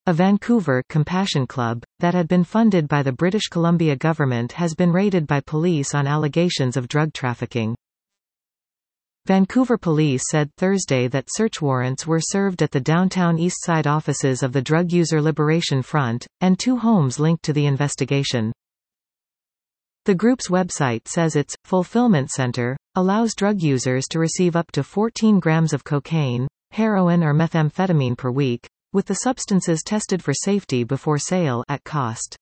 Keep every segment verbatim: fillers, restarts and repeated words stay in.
A Vancouver Compassion Club, that had been funded by the British Columbia government, has been raided by police on allegations of drug trafficking. Vancouver police said Thursday that search warrants were served at the downtown Eastside offices of the Drug User Liberation Front, and two homes linked to the investigation. The group's website says its fulfillment center allows drug users to receive up to fourteen grams of cocaine, heroin or methamphetamine per week, with the substances tested for safety before sale at cost.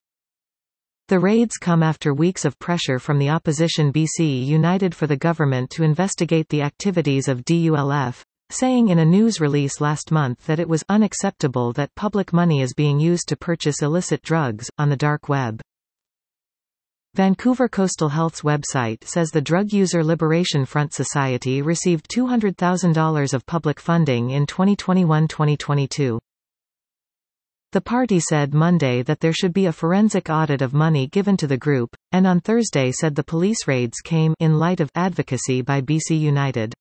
The raids come after weeks of pressure from the opposition B C United for the government to investigate the activities of D U L F, saying in a news release last month that it was unacceptable that public money is being used to purchase illicit drugs on the dark web. Vancouver Coastal Health's website says the Drug User Liberation Front Society received two hundred thousand dollars of public funding in twenty twenty-one to twenty twenty-two. The party said Monday that there should be a forensic audit of money given to the group, and on Thursday said the police raids came in light of advocacy by B C United.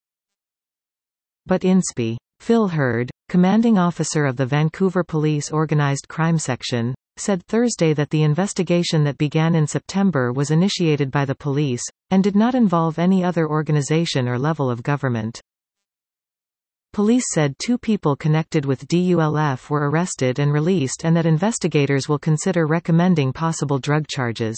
But Inspi. Phil Hurd, commanding officer of the Vancouver Police Organised Crime Section, said Thursday that the investigation that began in September was initiated by the police, and did not involve any other organization or level of government. Police said two people connected with D U L F were arrested and released, and that investigators will consider recommending possible drug charges.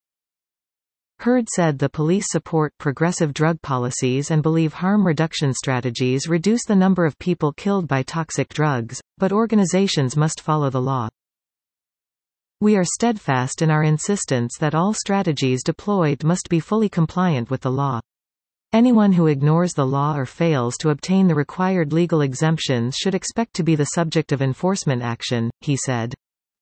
Hurd said the police support progressive drug policies and believe harm reduction strategies reduce the number of people killed by toxic drugs, but organizations must follow the law. We are steadfast in our insistence that all strategies deployed must be fully compliant with the law. Anyone who ignores the law or fails to obtain the required legal exemptions should expect to be the subject of enforcement action, he said.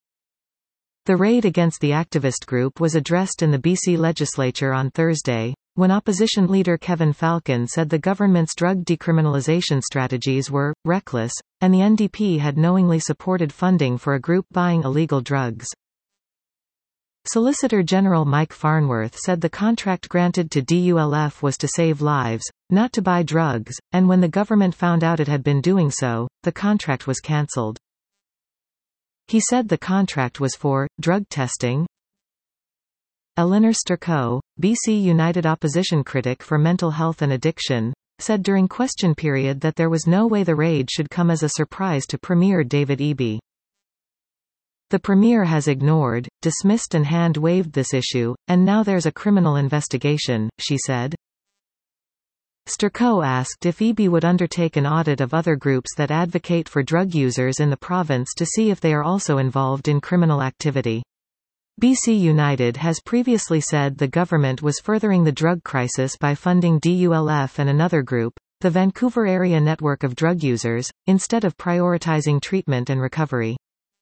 The raid against the activist group was addressed in the B C legislature on Thursday, when opposition leader Kevin Falcon said the government's drug decriminalization strategies were reckless, and the N D P had knowingly supported funding for a group buying illegal drugs. Solicitor General Mike Farnworth said the contract granted to D U L F was to save lives, not to buy drugs, and when the government found out it had been doing so, the contract was cancelled. He said the contract was for drug testing. Elinor Sturcot, B C United opposition critic for mental health and addiction, said during question period that there was no way the raid should come as a surprise to Premier David Eby. The Premier has ignored, dismissed and hand-waved this issue, and now there's a criminal investigation, she said. Sturcot asked if Eby would undertake an audit of other groups that advocate for drug users in the province to see if they are also involved in criminal activity. B C United has previously said the government was furthering the drug crisis by funding D U L F and another group, the Vancouver Area Network of Drug Users, instead of prioritizing treatment and recovery.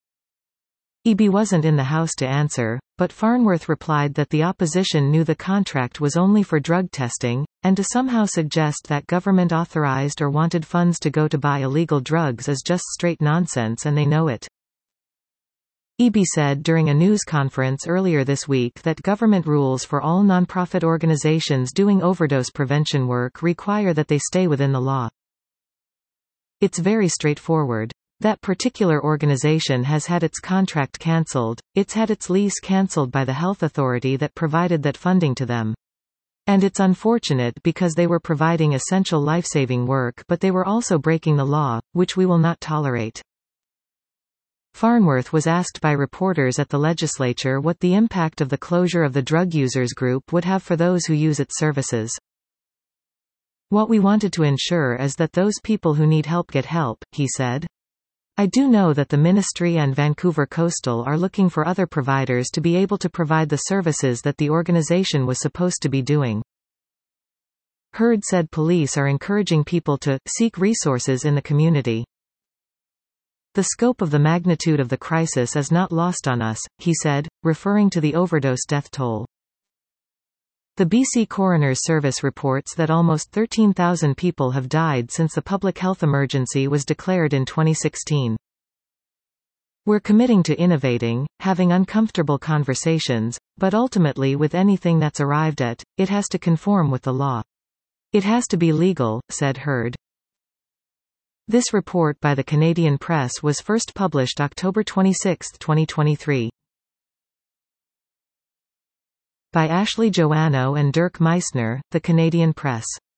Eby wasn't in the House to answer, but Farnworth replied that the opposition knew the contract was only for drug testing, and to somehow suggest that government authorized or wanted funds to go to buy illegal drugs is just straight nonsense, and they know it. Eby said during a news conference earlier this week that government rules for all nonprofit organizations doing overdose prevention work require that they stay within the law. It's very straightforward. That particular organization has had its contract cancelled, it's had its lease cancelled by the health authority that provided that funding to them. And it's unfortunate because they were providing essential life-saving work, but they were also breaking the law, which we will not tolerate. Farnworth was asked by reporters at the legislature what the impact of the closure of the drug users group would have for those who use its services. What we wanted to ensure is that those people who need help get help, he said. I do know that the Ministry and Vancouver Coastal are looking for other providers to be able to provide the services that the organization was supposed to be doing. Hurd said police are encouraging people to seek resources in the community. The scope of the magnitude of the crisis is not lost on us, he said, referring to the overdose death toll. The B C Coroner's Service reports that almost thirteen thousand people have died since the public health emergency was declared in twenty sixteen. We're committing to innovating, having uncomfortable conversations, but ultimately with anything that's arrived at, it has to conform with the law. It has to be legal, said Hurd. This report by the Canadian Press was first published October twenty-sixth, twenty twenty-three. By Ashley Joannou and Dirk Meissner, The Canadian Press.